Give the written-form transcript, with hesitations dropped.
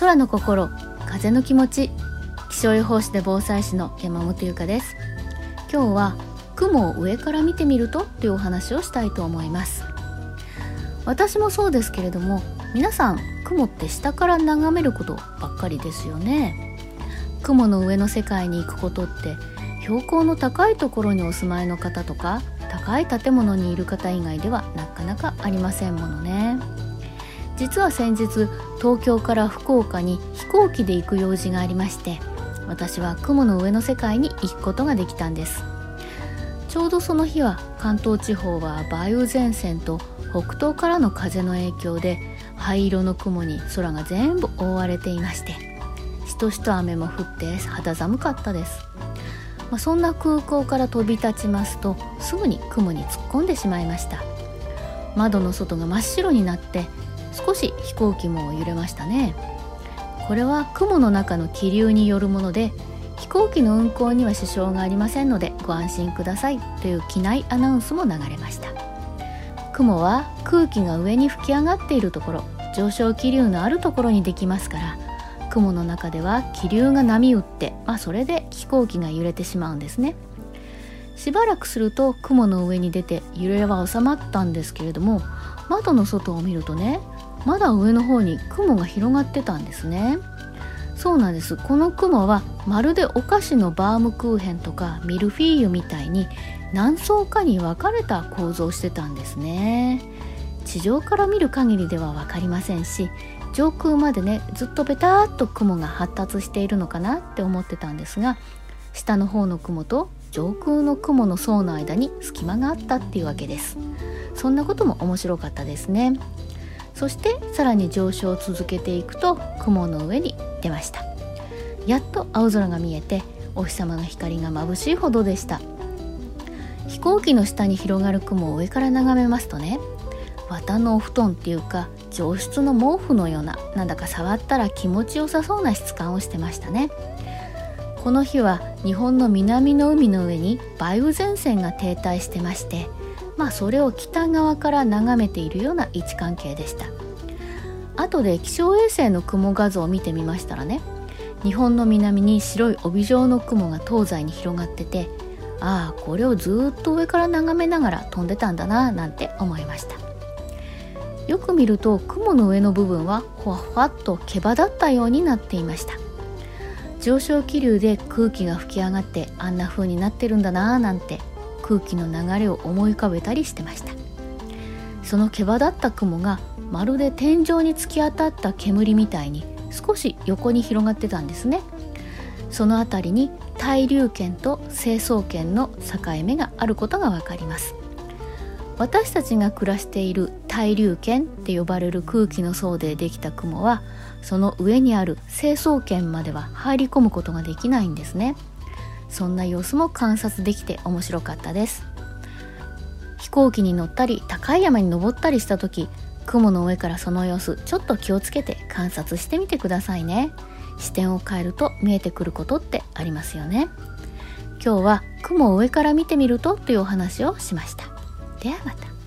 空の心、風の気持ち。気象予報士で防災士の山本優香です。今日は雲を上から見てみるとというお話をしたいと思います。私もそうですけれども、皆さん雲って下から眺めることばっかりですよね。雲の上の世界に行くことって標高の高いところにお住まいの方とか高い建物にいる方以外ではなかなかありませんものね。実は先日東京から福岡に飛行機で行く用事がありまして、私は雲の上の世界に行くことができたんです。ちょうどその日は関東地方は梅雨前線と北東からの風の影響で灰色の雲に空が全部覆われていまして、しとしと雨も降って肌寒かったです。そんな空港から飛び立ちますとすぐに雲に突っ込んでしまいました。窓の外が真っ白になって少し飛行機も揺れましたね。これは雲の中の気流によるもので、飛行機の運航には支障がありませんのでご安心くださいという機内アナウンスも流れました。雲は空気が上に吹き上がっているところ、上昇気流のあるところにできますから、雲の中では気流が波打って、それで飛行機が揺れてしまうんですね。しばらくすると雲の上に出て揺れは収まったんですけれども、窓の外を見るとね、まだ上の方に雲が広がってたんですね。そうなんです。この雲はまるでお菓子のバームクーヘンとかミルフィーユみたいに何層かに分かれた構造をしてたんですね。地上から見る限りでは分かりませんし、上空までねずっとベターっと雲が発達しているのかなって思ってたんですが、下の方の雲と上空の雲の層の間に隙間があったっていうわけです。そんなことも面白かったですね。そしてさらに上昇を続けていくと雲の上に出ました。やっと青空が見えてお日様の光が眩しいほどでした。飛行機の下に広がる雲を上から眺めますとね、綿のお布団っていうか上質の毛布のような、なんだか触ったら気持ちよさそうな質感をしてましたね。この日は日本の南の海の上に梅雨前線が停滞してまして、それを北側から眺めているような位置関係でした。後で気象衛星の雲画像を見てみましたらね、日本の南に白い帯状の雲が東西に広がってて、これをずっと上から眺めながら飛んでたんだななんて思いました。よく見ると雲の上の部分はほわほわっと毛羽立ったようになっていました。上昇気流で空気が吹き上がってあんな風になってるんだななんて空気の流れを思い浮かべたりしてました。その毛羽立った雲がまるで天井に突き当たった煙みたいに少し横に広がってたんですね。そのあたりに対流圏と成層圏の境目があることがわかります。私たちが暮らしている対流圏って呼ばれる空気の層でできた雲は、その上にある成層圏までは入り込むことができないんですね。そんな様子も観察できて面白かったです。飛行機に乗ったり高い山に登ったりした時、雲の上からその様子ちょっと気をつけて観察してみてくださいね。視点を変えると見えてくることってありますよね。今日は雲を上から見てみるとというお話をしました。ではまた。